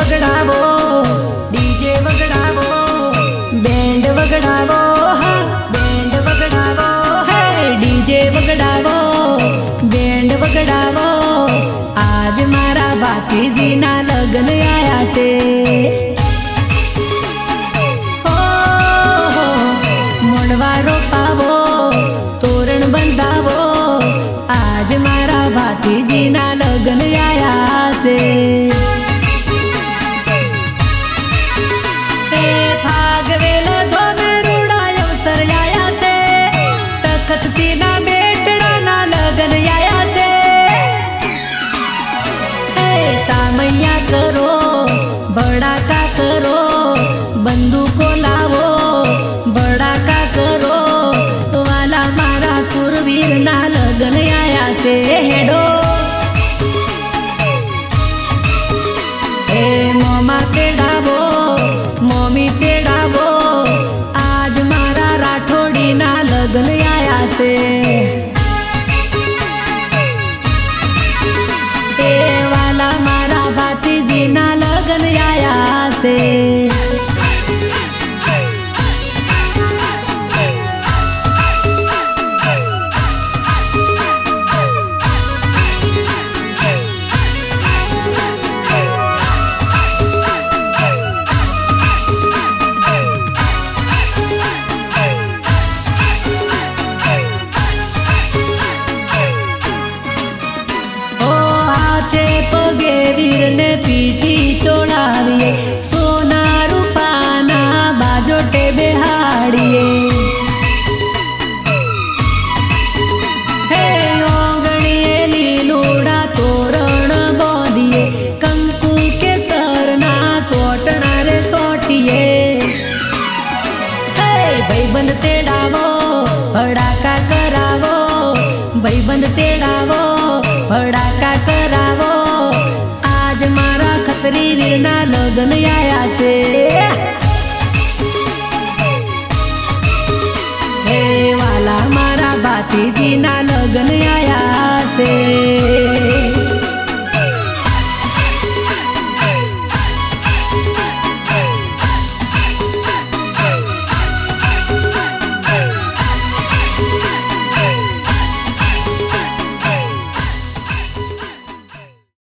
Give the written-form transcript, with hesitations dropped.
वगड़ावो, DJ वगड़ावो, band वगड़ावो, हाँ band वगड़ावो है, DJ वगड़ावो, band वगड़ावो। आज मारा भातीजी ना लगन आया से, मोड़वारो पावो, तोरण बंधावो। आज मारा भातीजी ना लगन आया से। फागवेला धोने रूड़ा अवसर आया से, तखत सीना बेटड़ा ना लगन आया से। सामैया करो, बड़ा का करो, बंदूको लावो, बड़ा का करो। वाला मारा सुरवीर ना लगन आया से हेडो। मोमा तेड़ावो, मोमी तेड़ावो। आज मारा राठोड़ी ना लगन आया से। वाला मारा भातीजी ना लगन आया से। वीर ने पीठी चोड़ाविए, सोना रूपाना बाजोटे बेहाड़िए। हे ओगणिए लीलूड़ा तोरण बोधिए, कंकु के सरना सोटना रे सोटिए। हे भाईबंद तेड़ावो, भड़ाका करावो, भाईबंद तेड़ावो, भड़ाका करावो। आज मारा खतरी वीर ना लगन आया से। हे वाला मारा भातीजी ना लगन आया से।